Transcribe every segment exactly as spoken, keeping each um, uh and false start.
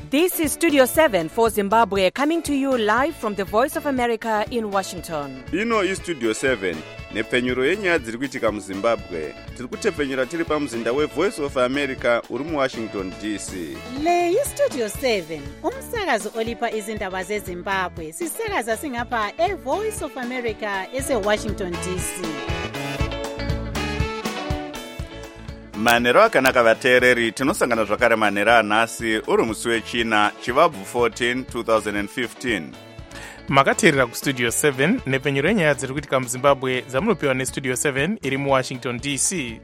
This is Studio seven for Zimbabwe, coming to you live from the Voice of America in Washington. Ino is Studio seven. Nepfenyuro yenyaya dziri kuitika muZimbabwe. Tiri kutepfenyura tiri pamuzinda weVoice of America uri muWashington D C. Le iStudio seven, umsakazo olipa izindaba zeZimbabwe. Sisakaza singapha eVoice of America eseWashington D C. Manero akanaka vateereri, tinosangana zvakare manero anhasi uri musi wechina chivabvu fourteen twenty fifteen. Makateerera kuStudio seven nepfenyuro yenyaya dziri kuitika muZimbabwe dzamunopiwa neStudio seven iri muWashington D C.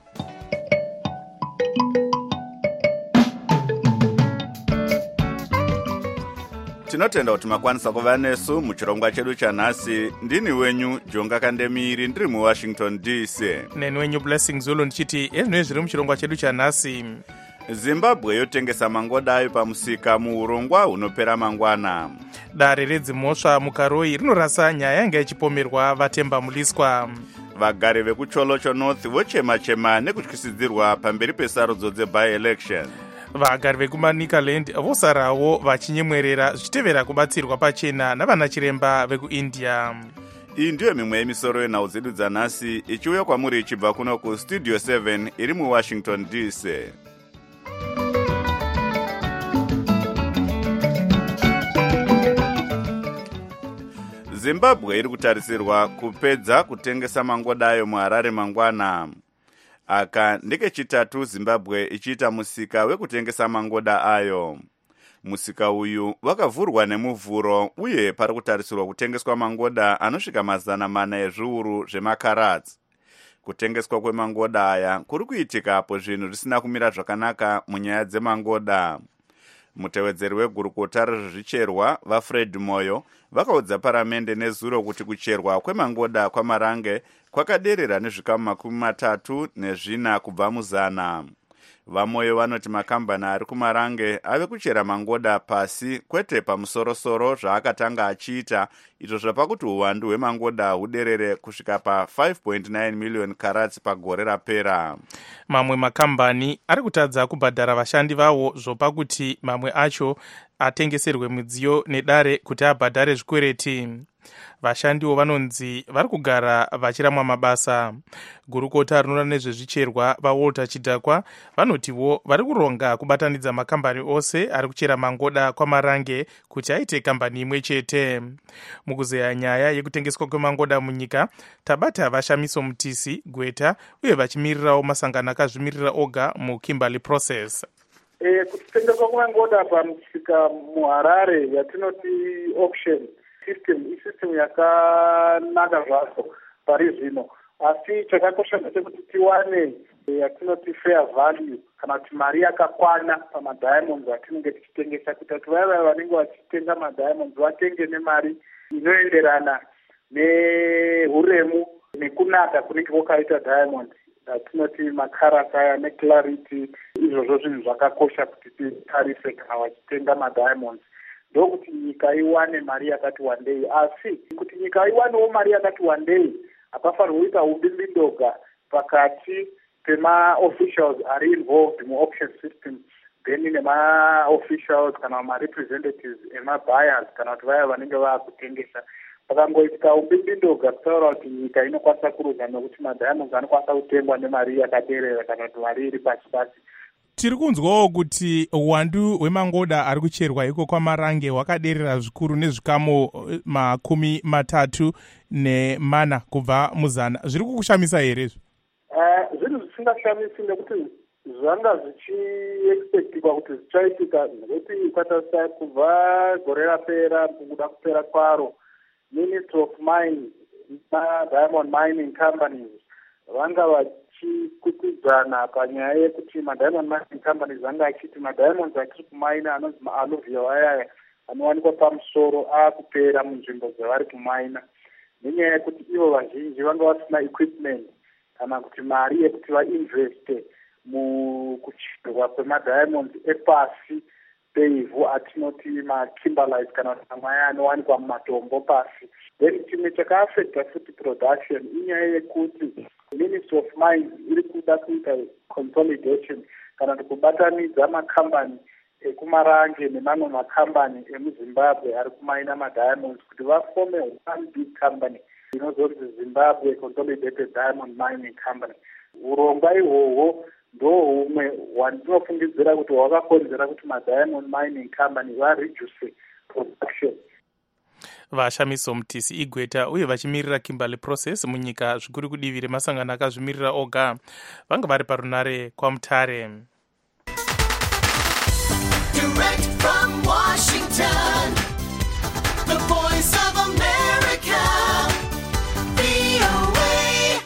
Tinotenda kuti makwanisa kuva nesu muchirongwa chedu chanhasi. Ndini wenyu Jonga Kandemiri ndiri muWashington D C. Neni wenyu Blessing Zulu ndichiti ezvinoi zviri muchirongwa chedu chanhasi. Zimbabwe yotengesa mangoda ayo pamusika muurongwa hunopera mangwana. Dare redzimhosva mukaroi rinorasa nyaya yanga ichipomerwa vatemba muliswa. Vagari vekucholocho North vochema-chema nekutyisidzirwa pamberi pesarudzo dzeby-election. Vagari vekuManicaland vosarawo vachinyemwerera zvichitevera kubatsirwa pachena navana chiremba vekuIndia. Iyi ndiyo mimwe yemisoro yenhau dzedu dzanhasi ichiuya kwamuri ichibva kuno kuStudio seven iri muWashington D C. Zimbabwe iri kutarisirwa kupedza kutengesa mangoda ayo muHarare mangwana. Aka ndekechitatu Zimbabwe ichiita musika wekutengesa mangoda ayo. Musika uyu wakavhurwa nemuvhuro uye pari kutarisirwa kutengeswa mangoda anosvika mazana mana ezviuru zvemakarats. Kutengeswa kwemangoda aya kuri kuitika apo zvinhu zvisina kumira zvakanaka munyaya dzemangoda. Mutevedzeri wegurukota rezvicherwa vaFred Moyo vakaudza paramende nezuro kuti kucherwa kwemangoda kwamarange kwakaderera nezvikamu makumi matatu nezvina kubva muzana. Vamoyo vanoti makambani ari kumarange ave kuchera mangoda pasi kwete pamusorosoro zvaakatanga achiita, izvo zvapa kuti uwandu hwemangoda huderere kusvika pa five point nine million karats pagore rapera. Mamwe makambani ari kutadza kubhadhara vashandi vavo zvopa kuti mamwe acho atengeserwe midziyo nedare kuti abhadhare zvikwereti. Vashandiwo vanonzi vari kugara vachiramwa mabasa. Gurukota rinoona nezvezvicherwa vaWalter Chidhakwa vanotiwo vari kuronga kubatanidza makambani ose ari kuchera mangoda kwamarange kuti aite kambani imwe chete. Mukuzeya nyaya yekutengeswa kwemangoda munyika, tabata vashamiso Mutisi, Gweta uye vachimirirawo masangano akazvimirira oga muKimberley Process. Eh, kutengeswa kwemangoda pamusika muHarare yatinoti auction system isystem yakanaka zvaso pari zvino, asi chakakosha ndechekuti tiwane yatinoti fair value kana kuti mari yakakwana pamadiamonds atinenge tichitengesa, kuti kuti vaya vaya vanenge vachitenga madiamonds vatenge nemari inoenderana nehuremu nekunaka kunenge kwakaita diamond atinoti makarats aya neclarity. Izvozvo zvinhu zvakakosha kuti titarise kana vachitenga madiamonds, ndokuti nyika iwane mari yakati wandei. Asi kuti nyika iwanewo mari yakati wandei hapafanirwi kuita ubimbindoga pakati pema-officials ari involved mu-auction system then nema-officials kana ma-representatives ema-buyers kana kuti vaya vanenge vaakutengesa. Pakangoitika ubimbindoga kutaura kuti nyika inokwanisa kuruza nokuti madiamonds anokwanisa kutengwa nemari yakaderera kana kuti mari iri pasi pasi. Tiri kunzwawo kuti uwandu hwemangoda ari kucherwa iko kwamarange hwakaderera zvikuru nezvikamu makumi matatu nemana kubva muzana. Zviri kukushamisa here izvo? Uh, zvinhu zvisingashamisi nekuti zvanga zvichiexpectiwa kuti zvichaitika, nekuti ukatarisa kubva gore rapera kuda kupera kwaro, Ministry of Mines na-Diamond Mining Companies vanga vachikukudzana panyaya yekuti ma-Diamond Mining Companies vanga achiti ma-diamonds achiri kumaina anonzi ma-alluvial ayaya anowanikwa pamusoro aakupera munzvimbo dzavari kumaina, nenyaya yekuti ivo vazhinji vanga vasina equipment kana kuti mari yekuti vainveste mukucherwa kwemadiamonds epasi peivhu atinoti makimberlites kana kuti mamwe aya anowanikwa mumatombo pasi. Then chimwe chakaafecta futi production inyaya yekuti Ministry of Mines iri kuda kuita consolidation kana kuti kubatanidza makambani ekumarange nemamwe makambani emuzimbabwe ari kumaina madiamonds kuti vafome one big company inozonzi Zimbabwe Consolidated Diamond Mining Company. Urongwa ihwohwo ndo humwe wandinofungidzira kuti hwakakonzera kuti madiamond mining company vareduce production. Vashamiso Mutisi Igweta uye vachimirira Kimberley Process munyika zvikuru kudivire masangano akazvimirira oga vanga vari parunare kwaMutare. Direct from Washington, the voice of America, V O A.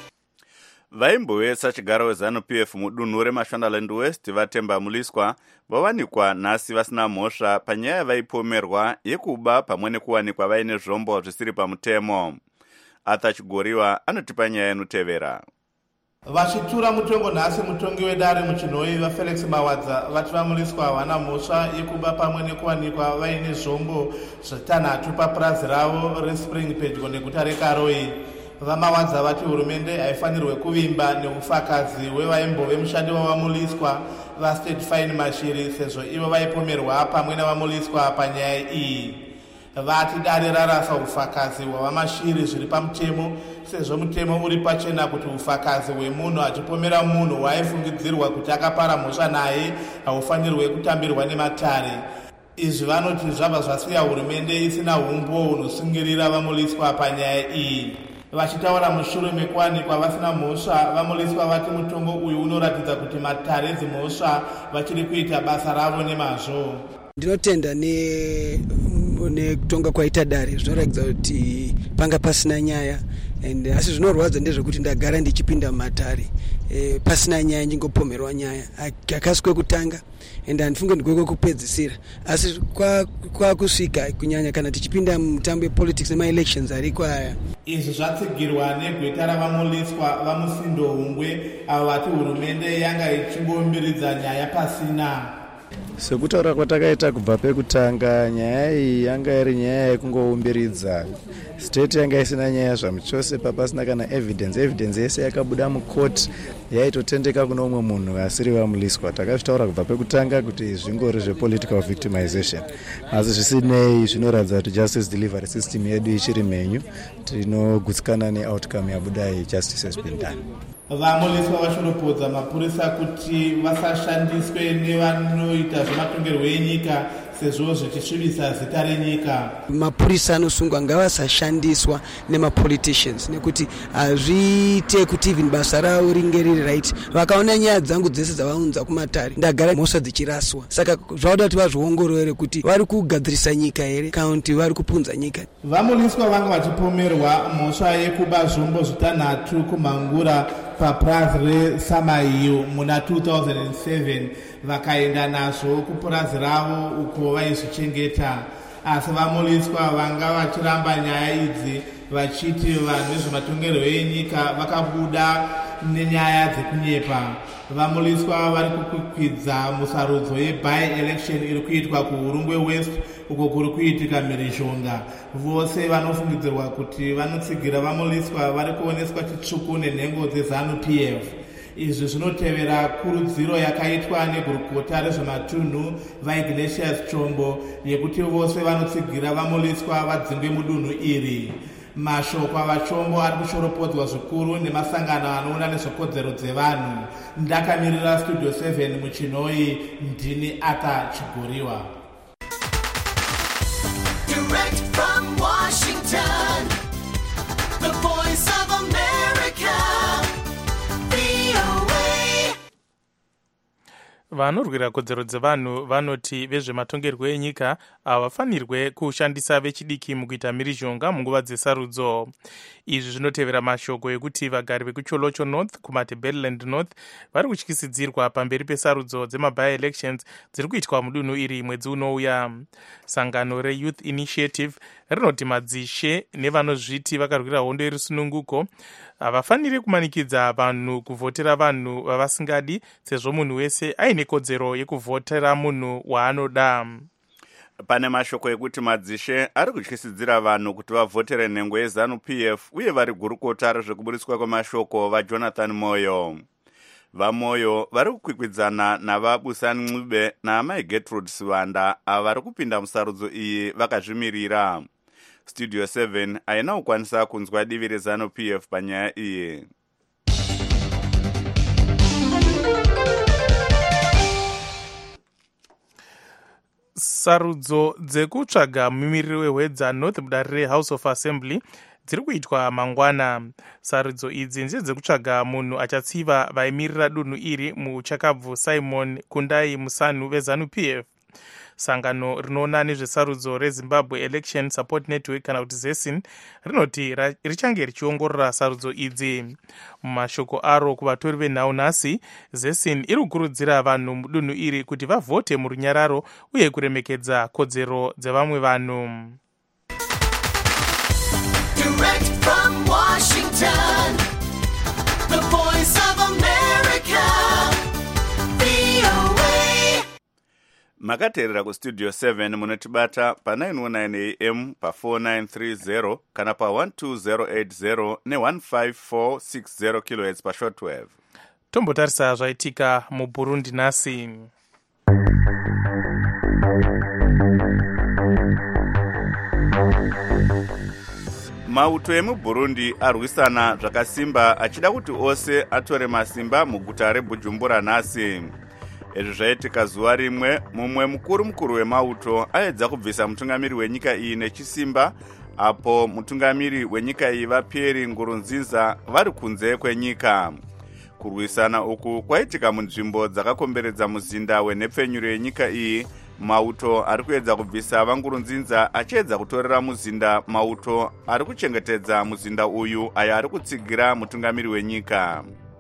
Vaimbowesa chigaro weZanu-P F mudunhu reMashonaland West Vatemba Muliswa vawanikwa nhasi vasina mhosva panyaya vaipomerwa yekuba pamwe nekuwanikwa vaine zvombo zvisiri pamutemo. Arthur Chigoriwa anotipa nyaya inotevera. Vachitura mutongo nhasi mutongi wedare muchinhoi vaFelix Mawadza vati vamuliswa havana mhosva yekuba pamwe nekuwanikwa vaine zvombo zvitanhatu papurazi ravo reSpring pedyo neguta reKaroi. VaMawadza vati hurumende haifanirwe kuvimba neufakazi wevaimbove mushandi wavamuliswa vaState Fine Mashiri sezvo ivo vaipomerwa pamwe navamuliswa panyaya iyi. Vati dare rarasa ufakazi hwavamashiri zviri pamutemo sezvo mutemo uri pachena kuti ufakazi hwemunhu achipomera munhu waaifungidzirwa kuti akapara mhosva naye haufanirwe kutambirwa nematare. Izvi vanoti zvabva zvasiya hurumende isina umbo hunosungirira vamuliswa panyaya iyi. Vachitaura mushure mekuwanikwa vasina mhosva, vamuliswa vati mutongo uyu unoratidza kuti matare dzimhosva vachiri kuita basa ravo nemazvo. Ndinotenda ne nekutonga kwaita dare zvinoratidza kuti panga pasina nyaya, and asi zvinorwadza ndezvekuti ndagara ndichipinda mumatare e, pasina nyaya ndingopomerwa nyaya akasi kwekutanga and handifunge ndikwekupedzisira, asi kwakusvika kwa kunyanya kana tichipinda mutambo yepolitics nemaelections ariko aya. Izvi zvatsigirwa negweta ravamuliswa vamusindo hungwe avo vati hurumende yanga ichingombiridza nyaya pasina. Sekutaura kwatakaita kubva pekutanga, nyaya iyi yanga iri nyaya yekungoumbiridza. State yanga isina nyaya zvamuchose, papasina kana evidence. Evidence yese yakabuda mukoti yaitotendeka kuno umwe munhu asiri vamuliswa. Takazvitaura kubva pekutanga kuti zvingori zvepolitical victimization. Asi zvisinei zvinoratidza kuti justice delivery system yedu ichiri mhenyu, tinogutsikana neoutcome yabuda iyi. Justice has been done. Vamuliswa vachiropodza mapurisa kuti vasashandiswe nevanoita zvematongerwo enyika sezvo zvichisvibisa zita renyika. Mapurisa anosungwa ngavasashandiswa nemapoliticians nekuti hazviite kuti even basa ravo ringe riri right. Vakaona nyaya dzangu dzese dzavaunza kumatare ndagara mhosva dzichiraswa, saka zvauda kuti vazviongorore kuti vari kugadzirisa nyika here kana kuti vari kupunza nyika. Vamuliswa vanga vachipomerwa mhosva yekuba zvombo zvitanhatu kumhangura papurazi reSamaiyo muna two thousand seven, vakaenda nazvo kupurazi ravo uko vaizvichengeta. Asi vamuliswa vanga vachiramba nyaya idzi vachiti vanhu vezvematongerwo enyika vakabuda nenyaya dzekunyepa. Vamuliswa vari kukwikwidza musarudzo yeby election iri kuitwa kuHurungwe West uko kuri kuitika mhirizhonga. Vose vanofungidzirwa kuti vanotsigira vamuliswa vari kuoneswa chitsvuku nenhengo dzeZanu-P F. Izvi zvinotevera kurudziro yakaitwa negurukota rezvematunhu vaIgnatius Chombo yekuti vose vanotsigira vamuliswa vadzingwe mudunhu iri. Mashoko avachombo ari kushoropodzwa zvikuru nemasangano anoona nezvekodzero dzevanhu. Ndakamirira Studio seven muchinhoi, ndini Arthur Chigoriwa. Direct from Washington, the voice of America, V O A. Vanorwira kodzero dzevanhu vanoti vezvematongerwo enyika havafanirwe kushandisa vechidiki mukuita mhirizhonga munguva dzesarudzo. Izvi zvinotevera mashoko ekuti vagari vekuCholocho North kumaTebeleland North vari kutyisidzirwa pamberi pesarudzo dzemaby-elections dziri kuitwa mudunhu iri mwedzi unouya. Sangano reYouth Initiative rinoti madzishe nevanozviti vakarwira hondo yerusununguko havafaniri kumanikidza vanhu kuvhotera vanhu vavasingadi sezvo munhu wese aine kodzero yekuvhotera munhu waanoda. Pane mashoko ekuti madzishe ari kutyisidzira vanhu kuti vavhotere nhengo yeZanu-P F uye vari gurukota rezvekuburiswa kwemashoko vaJonathan Moyo. vamoyo vari kukwikwidzana navabusan ncube naamai Gertrude Sivanda ava vari kupinda musarudzo iyi vakazvimirira. Studio seven haina kukwanisa kunzwa divi reZanu P F panyaya iyi. Sarudzo dzekutsvaga mumiriri wehwedza North mudare reHouse of Assembly dziri kuitwa mangwana. Sarudzo idzi ndedzekutsvaga munhu achatsiva vaimirira dunhu iri muchakabvu Simon Kundai Musanu veZanu P F. Sangano rinoona nezvesarudzo reZimbabwe Election Support Network kana kuti ZESIN rinoti richange richiongorora sarudzo idzi. Mumashoko aro kuvatori venhau nhasi, ZESIN iri kukurudzira vanhu mudunhu iri kuti vavhote murunyararo uye kuremekedza kodzero dzevamwe vanhu. Direct from Washington, the voice of America, V O A. Makateerera kustudio seven munotibata pa nine one nine A M pa four nine three zero kana pa one two zero eight zero ne one five four six zero kilohertz pa shortwave. Tombotarisa zvaitika muBurundi nhasi. Mauto emuBurundi arwisana zvakasimba achida kuti ose atore masimba muguta reBujumbura nhasi. Izvi zvaitika zuva rimwe mumwe mukuru mukuru wemauto aedza kubvisa mutungamiri wenyika iyi nechisimba, apo mutungamiri wenyika iyi vaPierre Nkurunziza vari kunze kwenyika. Kurwisana uku kwaitika munzvimbo dzakakomberedza muzinda wenhepfenyuro yenyika iyi. Mauto ari kuedza kubvisa vaNkurunziza achiedza kutorera muzinda mauto ari kuchengetedza muzinda uyu ayo ari kutsigira mutungamiri wenyika.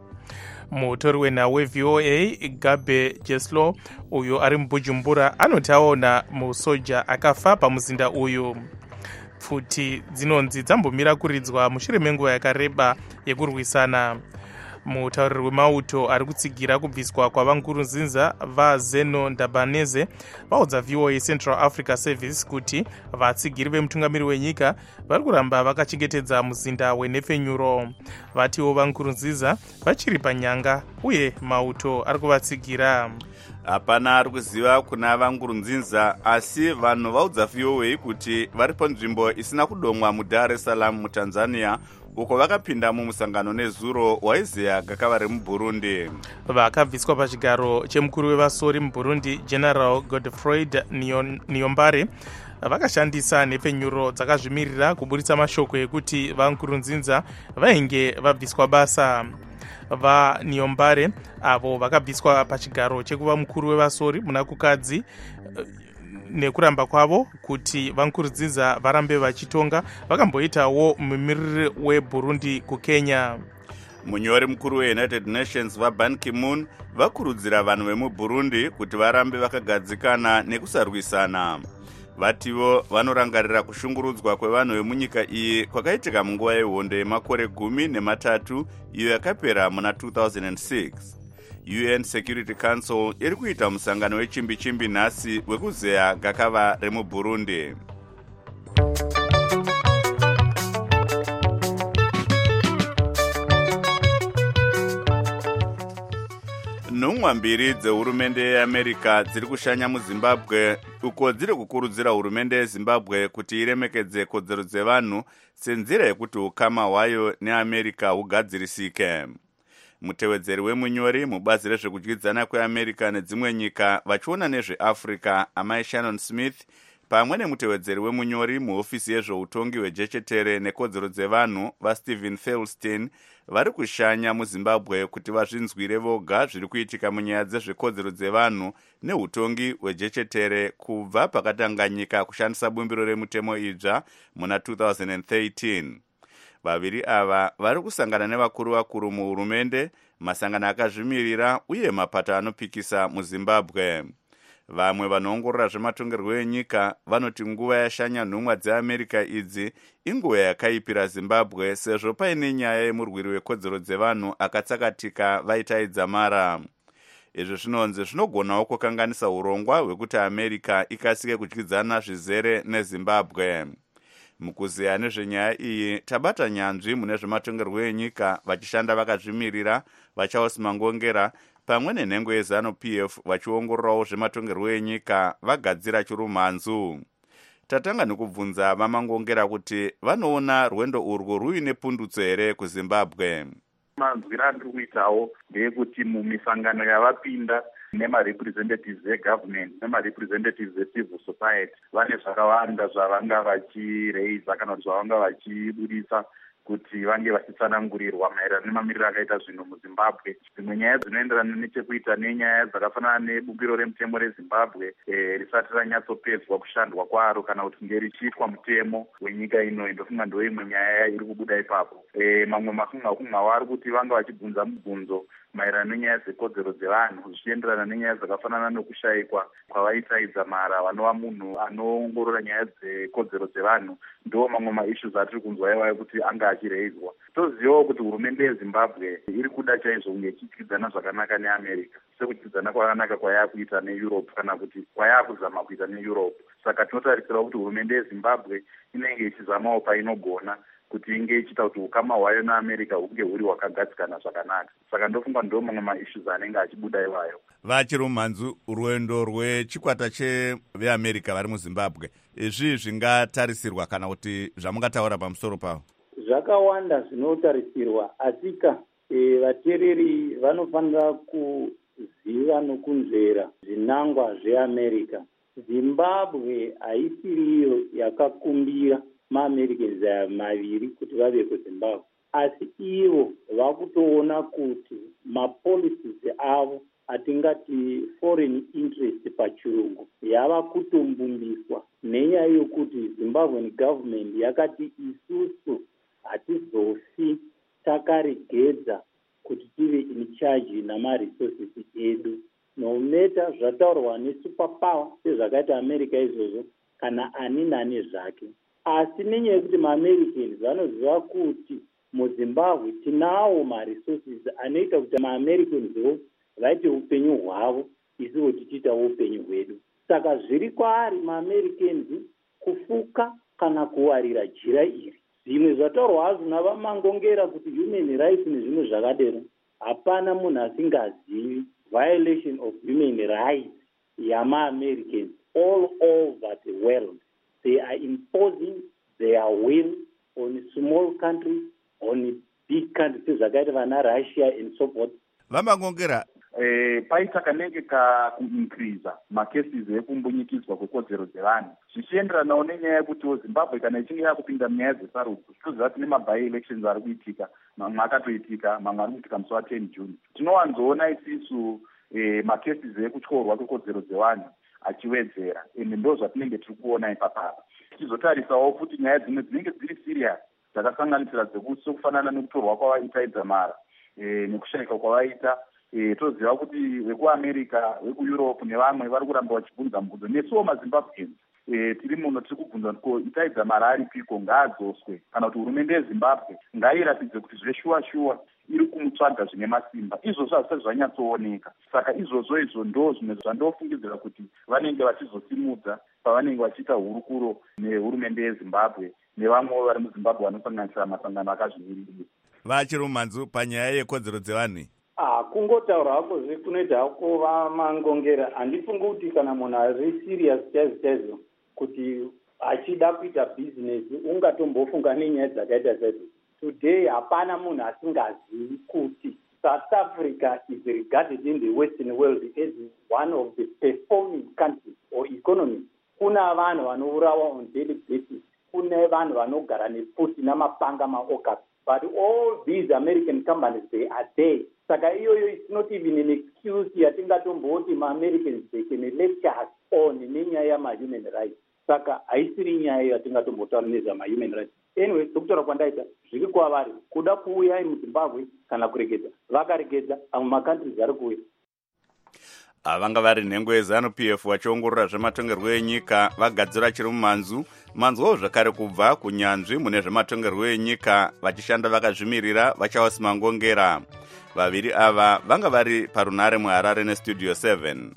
Mutori wenhau weV O A Gabe Jeslo uyo ari muBujumbura anoti aona musoja akafa pamuzinda uyu. Pfuti dzinonzi dzambomira kuridzwa mushure menguva yakareba yekurwisana. Mutauriri wemauto ari kutsigira kubviswa kwavaNkurunziza vaZeno Ndabaneze vaudza V O A Central Africa Service kuti vatsigiri vemutungamiri wenyika vari kuramba vakachengetedza muzinda wenhepfenyuro. Vatiwo vaNkurunziza vachiri panyanga uye mauto ari kuvatsigira. Hapana ari kuziva kuna vaNkurunziza, asi vanhu vaudza V O A kuti vari panzvimbo isina kudomwa muDar es Salaam muTanzania uko vakapinda mumusangano nezuro waizeya gakava remuBurundi. Vakabviswa pachigaro chemukuru wevasori muBurundi General Godefroid Niyombare vakashandisa nhepfenyuro dzakazvimirira kuburitsa mashoko ekuti vaNkurunziza vainge vabviswa basa. VaNiyombare avo vakabviswa pachigaro chekuva mukuru wevasori muna kukadzi nekuramba kwavo kuti vaNkurunziza varambe vachitonga vakamboitawo mumiriri weBurundi kuKenya. Munyori mukuru weUnited Nations vaBan Ki-moon vakurudzira vanhu vemuBurundi kuti varambe vakagadzikana nekusarwisana. Vativo vanorangarira kushungurudzwa kwevanhu vemunyika iyi kwakaitika munguva yehondo yemakore gumi nematatu iyo yakapera muna two thousand six. U N Security Council iri kuita musangano wechimbi chimbi nhasi wekuzeya gakava remuBurundi. Nhumwa mbiri dzehurumende yeAmerica dziri kushanya muZimbabwe uko dziri kukurudzira hurumende yeZimbabwe kuti iremekedze kodzero dzevanhu senzira yekuti ukama hwayo neAmerica hugadzirisike. Mutevedzeri wemunyori mubazi rezvekudyidzana kweAmerica nedzimwe nyika vachiona nezveAfrica amai Shannon Smith pamwe nemutevedzeri wemunyori muhofisi yezveutongi hwejechetere nekodzero dzevanhu vaStephen Feldstein vari kushanya muZimbabwe kuti vazvinzwire voga zviri kuitika munyaya dzezvekodzero dzevanhu neutongi hwejechetere kubva pakatanga nyika kushandisa bumbiro remutemo idzva muna two thousand thirteen. Vaviri ava vari kusangana nevakuru vakuru muhurumende, masangano akazvimirira uye mapato anopikisa muZimbabwe. Vamwe vanoongorora zvematongerwo enyika vanoti nguva yashanya nhumwa dzeAmerica idzi inguva yakaipira Zimbabwe sezvo paine nyaya yemurwiri wekodzero dzevanhu akatsakatika vaitaidza mara. Izvi zvinonzi zvinogonawo kukanganisa urongwa hwekuti America ikasike kudyidzana zvizere neZimbabwe. Mukuziya nezvenyaya iyi tabata nyanzvi mune zvematongerwo enyika vachishanda vakazvimirira vaCharles Mangongera pamwe nenhengo yeZanu P F vachiongororawo zvematongerwo enyika vagadzira chirumhanzu. Tatanga nekubvunza vaMangongera kuti vanoona rwendo urwu ruine pundutso here kuZimbabwe. Manzwiro andiri kuitawo ndeyekuti mumisangano yavapinda nemarepresentatives egovernment nemarepresentatives ecivil society vane zvakawanda zvavanga vachireisa kana kuti zvavanga vachibudisa kuti vange vachitsanangurirwa maererano nemamiriro akaita zvinhu muZimbabwe. Dzimwe nyaya dzinoenderana nechekuita nenyaya dzakafanana nebukiro remutemo reZimbabwe e, risati ranyatsopedzwa kushandwa kwaro kana kuti ngerichiitwa mutemo wenyika ino. Ndofunga ndo imwe nyaya iri kubuda ipapo. E, mamwe mafunga kumwawo ari kuti vanga vachibvunza mibvunzo maererano nenyaya dzekodzero dzevanhu zvichienderana nenyaya dzakafanana nokushayikwa kwavaitaidza mara vanova munhu anoongorora nyaya dzekodzero dzevanhu. Ndo mamwe maissues atiri kunzwa iwayo kuti anga achireizwa. Tozivawo kuti hurumende yeZimbabwe iri kuda chaizvo kunge ichityidzana zvakanaka neAmerica sekutyidzana kwakanaka kwayakuita neEurope kana kuti kwayakuzama kuita neEurope. Saka tinotarisira kuti hurumende yeZimbabwe inenge ichizamawo painogona kuti inge ichita kuti ukama hwayo naAmerica hunge huri hwakagadzikana zvakanaka. Saka ndofunga ndo mamwe maissues anenge achibuda iwayo. Vachirumhanzu rwendo rwechikwata cheveAmerica vari muZimbabwe izvi zvingatarisirwa kana kuti zvamungataura pamusoro pavo? Zvakawanda zvinotarisirwa asika e, vatereri vanofanira kuziva nokunzvera zvinangwa zveAmerica. Zimbabwe haisiriyo yakakumbira maAmericans aya maviri kuti vave kuZimbabwe, asi ivo vakutoona kuti mapolicies avo atingati foreign interest pachirungu yava kutombumbiswa nenyaya yokuti Zimbabwean government yakati isusu hatizofi takaregedza kuti tive in charge namaresources edu. No matter zvataurwa nesuperpower sezvakaita America izvozvo kana ani nani zvake. Asi nenyaya yekuti maAmericans vanoziva kuti muZimbabwe tinawo maresources anoita kuti maAmericans vaite upenyu hwavo isiwo tichiitawo upenyu hwedu. Saka zviri kwaari maAmericans kufuka kana kuwarira jira iri. Zvimwe zvataurwa hazvo navaMangongera kuti human rights nezvimwe zvakadero, hapana munhu asingazivi violation of human rights yamaAmericans all over the world. They are imposing their will on small countries, on big countries zvakaita vana Russia and so forth. VaMangongera, Eh, paita kanenge ka-increasa macases ekumbunyikidzwa kwekodzero dzevanhu zvichienderanawo nenyaya yekuti Zimbabwe kana ichinge yakupinda munyaya dzesarudzo tinoziva kuti nemaby elections ari kuitika, mamwe akatoitika, mamwe ari kuitika musi wa10 June. Tinowanzoona isisu eh, macases ekutyorwa kwekodzero dzevanhu achiwedzera, ende ndo zvatinenge tiri kuona ipapapa. Tichizotarisawo kuti nyaya dzimwe dzinenge dziri serious dzakasanganisira dzekufanana nekutorwa kwavaitaidza mara eh, nekushayika kwavaita. E, toziva kuti vekuAmerica, vekuEurope nevamwe vari kuramba vachibvunza mubvunzo. Nesuwo maZimbabweans e, tiri muno tiri kubvunza ko itaidza mari aripiko ngaadzoswe kana kuti hurumende yeZimbabwe ngairatidze kuti zveshuwa shuwa iri kumutsvaga zvine masimba. Izvozvo hazvisati zvanyatsooneka. Saka izvozvo izvo ndo zvimwe zvandofungidzira kuti vanenge vachizosimudza pavanenge vachiita hurukuro nehurumende yeZimbabwe nevamwe vari muZimbabwe vanosanganisira masangano akazvimirira. Vachirumhanzu panyaya yekodzero dzevanhu. Ah, kungotaura hako zve kunoita hako vaMangongera. Handifungi kuti kana munhu ari serious chaizvo chaizvo kuti achida kuita business ungatombofunga nenyaya dzakaita sadzo. Today hapana munhu asingazivi kuti South Africa is regarded in the Western world as one of the performing countries or economies. Kuna vanhu vanourawa on daily basis, kuna vanhu vanogara nefuti namapanga maoka. But all these American companies, they are there. Saka iyoyo is not even an excuse yatingatomboti ma-Americans they can lecture us on nenyaya ma-human rights. Saka haisiri nyaya yatingatombotaura nezvama-human rights. Anyway, dokutaura kwandaita zviri kwavari kuda kuuya muZimbabwe kana kuregedza vakaregedza amwe makantries ari kuuya. Vanga vari nhengo yeZanu P F vachiongorora zvematongerwo enyika vagadzira chiri mumhanzu manzwawo zvakare kubva kunyanzvi mune zvematongerwo enyika vachishanda vakazvimirira vaCharles Mangongera. Vaviri ava vanga vari parunare muHarare nestudio seven.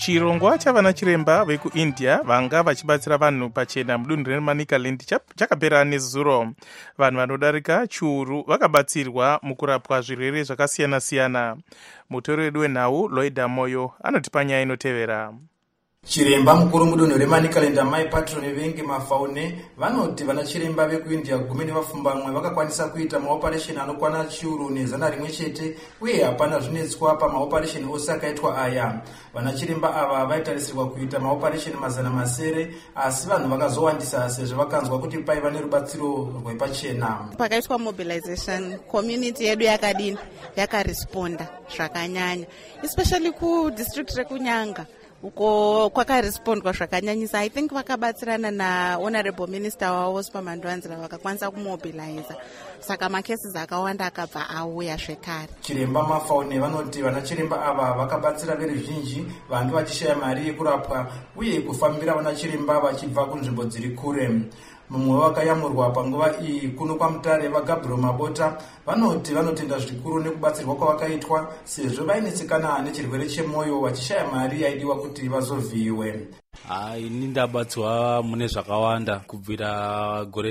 chirongwa chavana chiremba vekuindia vanga vachibatsira vanhu pachena mudunhu remanicaland chakapera nezuro. Vanhu vanodarika chiuru vakabatsirwa mukurapwa zvirwere zvakasiyana-siyana. Mutori wedu wenhau Loida Moyo anotipa nyaya inotevera. Chiremba mukuru mudunhu remanicaland Mai Patroni Venge Mafaune vanoti vana chiremba vekuindia gumi nevapfumbamwe vakakwanisa kuita maoperation anokwana chiuru nezana rimwe chete, uye hapana zvinetswa pamaoperation ose akaitwa aya. Vana chiremba ava vaitarisirwa kuita maoperation mazana masere, asi vanhu vakazowandisa sezvo vakanzwa kuti paiva nerubatsiro rwepachena. Pakaitwa mobilization, community yedu yakadini yakaresponda zvakanyanya, especially ku district rekunyanga uko kwakarespondwa zvakanyanyisa. I think vakabatsirana na honorable minister wavo Spamandwanzira vakakwanisa kumobiliza, saka macases akawanda akabva auya zvekare. Chiremba Mafaune vanoti vana chiremba ava vakabatsira veruzhinji vange vachishaya mari yekurapwa uye kufambira vana chiremba vachibva kunzvimbo dziri kure. Mumwe wakayamurwa panguva iyi kuno kwaMutare vaGabriel Mabota vanoti vanotenda zvikuru nekubatsirwa kwavakaitwa sezvo vainetsekana nechirwere chemwoyo vachishaya mari yaidiwa kuti vazovhiyiwe. Ini ndabatsirwa mune zvakawanda kubvira gore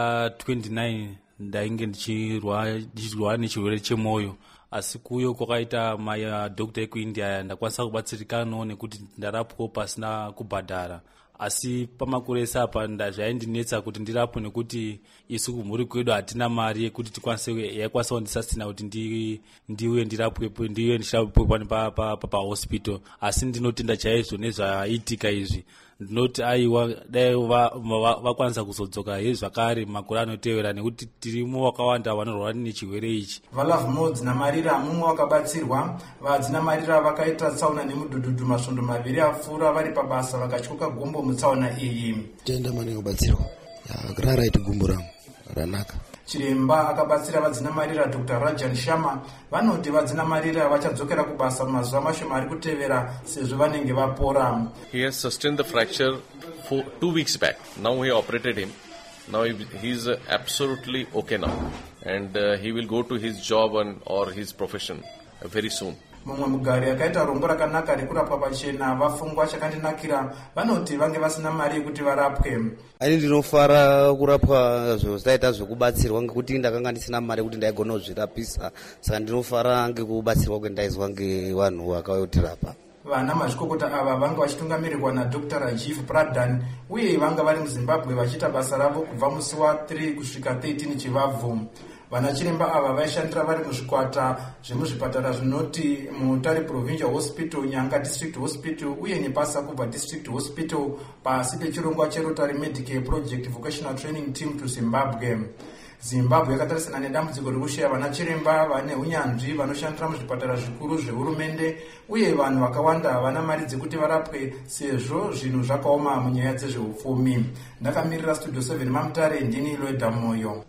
ra29 ndainge ndichirwa nechirwere chemwoyo, asi kuyo kwakaita madhokta ekuindia ndakwanisa kubatsirikanawo nekuti ndarapwa pasina kubhadhara. Asi pamakore sapa ndazvaindinetsa kuti ndirapwe nekuti isu kumhuri kwedu hatina mari yekuti tikwanise yaikwanisa kundisasina kuti ndi ndiuye ndirapwepo ndiuye ndishapepo pahospital. Asi ndinotenda chaizvo nezvaitika izvi. Ndinoti aiwa dai vakwanisa kuzodzoka hezvakare makore anotevera nekuti tirimo wakawanda vanorwara nechirwere ichi. Valove Mods naMarira mumwe wakabatsirwa. Vadzina Marira vakaita tsaona nemudhudhudhu masvondo maviri apfuura vari pabasa vakatyoka gombo mutsaona iyi. Tenda mani kubatsirwa raraiti gumbo rangu ranaka. Chiremba akabatsira vadzina Marira Doctor Rajan Sharma vanoti vadzina Marira vachadzokera kubasa mumazuva mashoma ari kutevera sezvo vanenge vapora. He has sustained the fracture for two weeks back. Now we operated him. Now he is absolutely okay now, and uh, he will go to his job and or his profession uh, very soon. Mumwe mugari akaita rombo rakanaka rekurapwa pachena vafungwa chakandinakira vanoti vange vasina mari yekuti varapwe. Ani ndinofara kurapwa zvostaita zvokubatsirwa ngekuti ndakanga ndisina mari yekuti ndaigona kuzvirapisa, saka ndinofara ngekubatsirwa kwendaizwa ngevanhu vakayotirapa. Vana mazvikokota ava vanga vachitungamirirwa naDr Rajiv Pradhan uye vanga vari muZimbabwe vachiita basa ravo kubva musi wa3 kusvika thirteen chivabvu. Vana chiremba ava vaishandira vari muzvikwata zvemuzvipatara zvinoti Mutare Provincial Hospital, Nyanga District Hospital uye nePasa Kubva District Hospital pasi pechirongwa cheRotary Medicare Project Vocational Training Team to Zimbabwe. Zimbabwe yakatarisana nedambudziko rekushaya vana chiremba vane unyanzvi vanoshandira muzvipatara zvikuru zvehurumende uye vanhu vakawanda havana mari dzekuti varapwe sezvo zvinhu zvakaoma munyaya dzezveupfumi. Ndakamirira Studio seven maMutare, ndini Loida Moyo.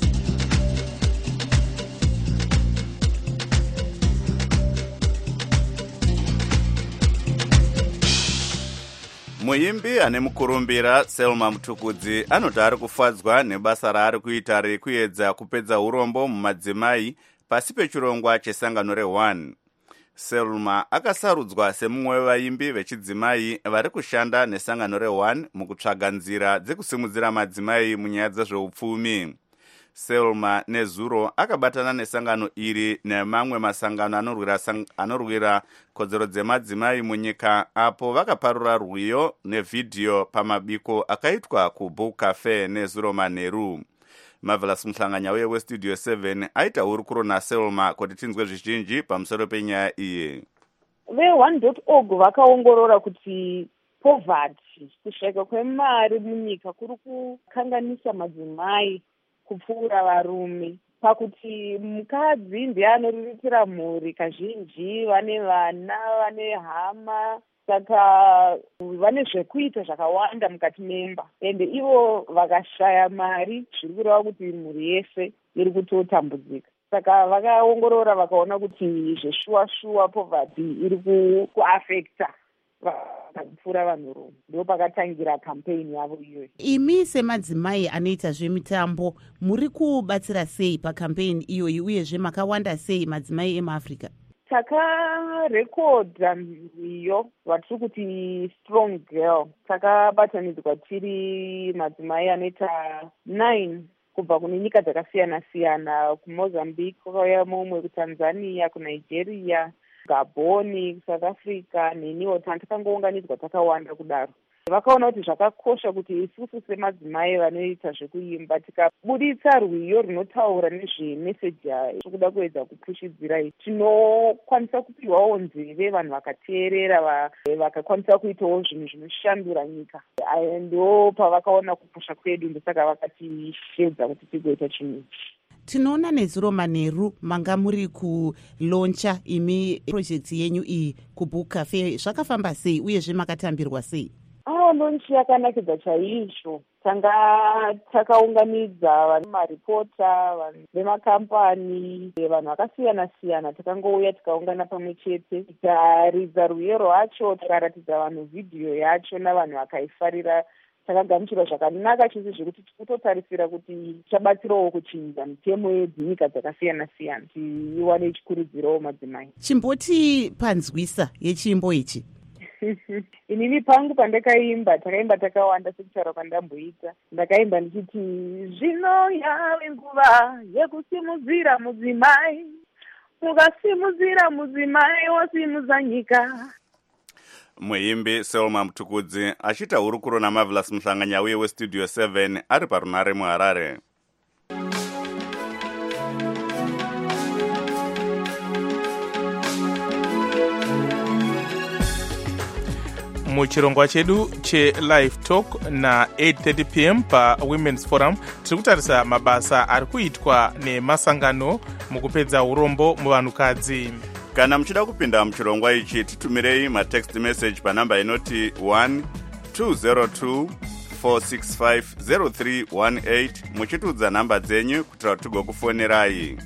Muimbi ane mukurumbira Selma Mutukudzi anoti ari kufadzwa nebasa raari kuita rekuedza kupedza urombo mumadzimai pasi pechirongwa chesangano reone. Selma akasarudzwa semumwe wevaimbi vechidzimai vari kushanda nesangano reone mukutsvaga nzira dzekusimudzira madzimai munyaya dzezveupfumi. Selma nezuro akabatana nesangano iri nemamwe masangano anorwira anorwira kodzero dzemadzimai munyika, apo vakaparura rwiyo nevhidhiyo pamabiko akaitwa kuBook Cafe nezuro Maneru. Marvelous Muhlanganya uye weStudio seven aita hurukuro naSelma kuti tinzwe zvizhinji pamusoro penyaya iyi. Ve one dot org vakaongorora kuti poverty, kushayika kwemari munyika kuri kukanganisa madzimai kupfuura varume, pakuti mukadzi ndiye anoriritira mhuri kazhinji, vane vana, vane hama, saka vane zvekuita zvakawanda mukati memba, ende ivo vakashaya mari zviri kureva kuti mhuri yese iri kutotambudzika. Saka vakaongorora vakaona kuti zveshuwa shuwa poverty iri kuafekta vakapfuura vanhurume, ndipo pakatangira campaign yavo iyoyo. Imi semadzimai anoita zvemitambo muri kubatsira sei pacampaign iyoyi, uyezve makawanda sei madzimai emuAfrica? takarekodha iyo vatiri kuti strong girl. Takabatanidzwa tiri madzimai anoita nine kubva kune nyika dzakasiyana-siyana, kumozambique kwakauya mumwe, kutanzania, kunigeria, gaboni, kusouth africa neniwo. Takangounganidzwa takawanda kudaro. Vakaona kuti zvakakosha kuti isusu semadzimai vanoita zvekuimba tikabuditsa rwiyo runotaura nezvemeseji tokuda kuedza kupushidzirai, tinokwanisa kupiwawo nzeve vanhu vakateerera, vakakwanisa kuitawo zvinhu zvinoshandura nyika. Ndo pavakaona kukosha kwedu, ndosaka vakatishedza kuti tigoita chinhu ichi. Tinoona Nezuro Manheru manga muri kuloncha imi projekti yenyu iyi kuBook Cafe. Zvakafamba sei uyezve makatambirwa sei? Ah, lonchi yakanakidza chaizvo. Tanga takaunganidza vanhu maripota, vanhu vemakampani, vanhu vakasiyana-siyana. Takangouya tikaungana pamwe chete, tikaridza rwiyo rwacho, tikaratidza vanhu vhidhiyo yacho navanhu vakaifarira. Takagamuchirwa zvakanaka chose zvekuti tikutotarisira kuti chabatsirawo kuchinja mitemo yedzinyika dzakasiyana-siyana, kuti iwane chikurudzirawo madzimai. Chimboti panzwisa yechimbo ichi. Inini pangu pandakaimba, takaimba takawanda sekutaura kwandamboita. Ndakaimba ndichiti zvino yave nguva yekusimudzira mudzimai, ukasimudzira mudzimai wasimudza nyika. Muimbi Selma Mtukudzi achita hurukuro naMarvelous Mhlanganyauye weStudio seven ari parunare muHarare. Muchirongwa chedu che live talk na eight thirty p m pa Women's Forum tiri kutarisa mabasa ari kuitwa nemasangano mukupedza urombo muvanhukadzi. Kana muchida kupinda muchirongwa ichi, titumirei matext message panamba inoti one two zero two four six five zero three one eight muchitudza namba dzenyu kutira tigokufonerai.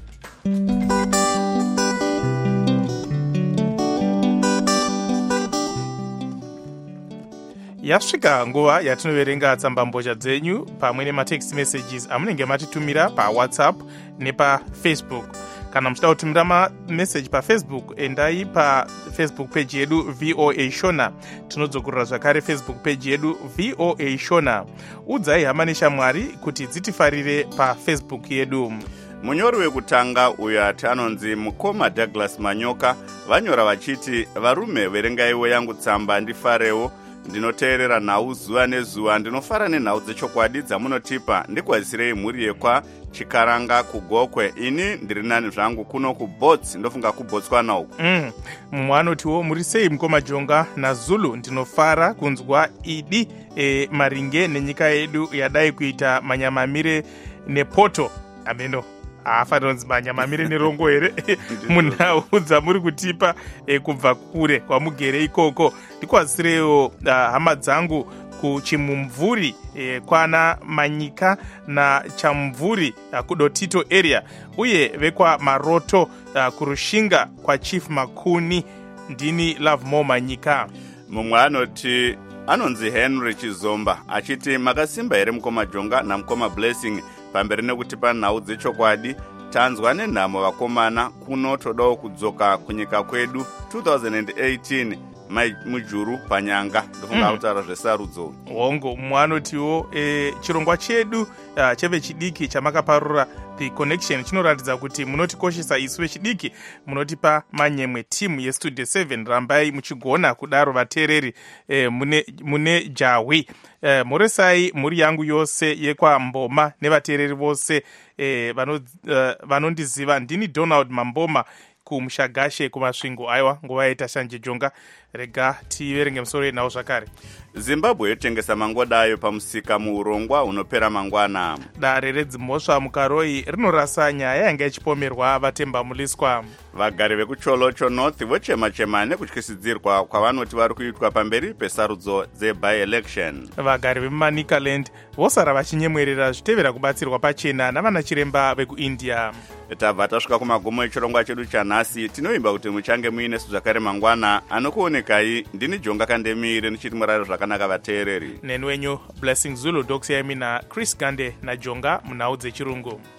Yasvika nguva yatinoverenga tsambambozha dzenyu pamwe nematext messages amunenge matitumira paWhatsApp nepafacebook. Kana muchida kutumira mameseji pafacebook, endai pafacebook page yedu V O A Shona. Tinodzokorera zvakare Facebook page yedu V O A Shona. Udzai hama neshamwari kuti dzitifarire pafacebook yedu. Munyori wekutanga uyo ati anonzi Mukoma Douglas Manyoka vanyora vachiti, varume verengaiwo yangu tsamba ndifarewo, ndinoteerera nhau zuva nezuva, ndinofara nenhau dzechokwadi dzamunotipa, ndikwazisirei mhuri yekwa Chikaranga kugokwe. Ini ndiri nani zvangu kuno kuBots, ndofunga kuBotswana uku. Mm. Mumwe anotiwo muri sei Mukoma Jonga naZulu, ndinofara kunzwa idi e, maringe nenyika yedu yadai kuita manyamamire nepoto. Ameno afanira kunzi manyamamire nerongo here munhau dzamuri kutipa e, kubva kure kwamugere ikoko. Ndikwazisirewo uh, hama dzangu kuchimumvuri e, kwana Manyika na Chamvuri uh, kudotito area, uye vekwa Maroto uh, kurushinga kwa Chief Makuni. Ndini Love More Manyika. Mumwe anoti anonzi Henry Chizomba achiti, makasimba here Mukoma Jonga naMukoma Blessing pamberi nekutipa nhau dzechokwadi. Tanzwa nenhamo vakomana, kuno todawo kudzoka kunyika kwedu two thousand eighteen mai mujuru panyanga. Ndofunga mm. kutaura zvesarudzo. Hongo mumwe anotiwo e, chirongwa chedu uh, chevechidiki chamakaparura The Connection chinoratidza kuti munotikoshesa isu vechidiki, munotipa manyemwe. Timu yeStudio seven rambai muchigona kudaro vateereri e, mune, mune jahwi. E, moresai mhuri yangu yose yekwa Mboma nevateereri vose e, vanondiziva. Uh, ndini Donald Mamboma kumushagashe kumasvingo. Aiwa, nguva yaita Shanje Jonga, rega tiverenge musoro yenhau zvakare. Zimbabwe yotengesa mangoda ayo pamusika muurongwa unopera mangwana. Dare redzimhosva mukaroi rinorasa nyaya yanga ichipomerwa vatemba muliswa. Vagari vekuCholocho North vochema-chema nekutyisidzirwa kwavanoti vari kuitwa pamberi pesarudzo dzeby-election. Vagari vemuManicaland vosara vachinyemwerera zvitevera kubatsirwa pachena navana chiremba vekuIndia. Tabva tasvika kumagumo echirongwa chedu chanhasi. Tinoimba kuti muchange muinesu zvakare mangwana. Anokuonekai ndini Jonga Kandemire nichiti murare zvakanaka vateereri. Neni wenyu Blessing Zulu, Doxia Emina, Chris Gande naJonga munhau dzechirungu.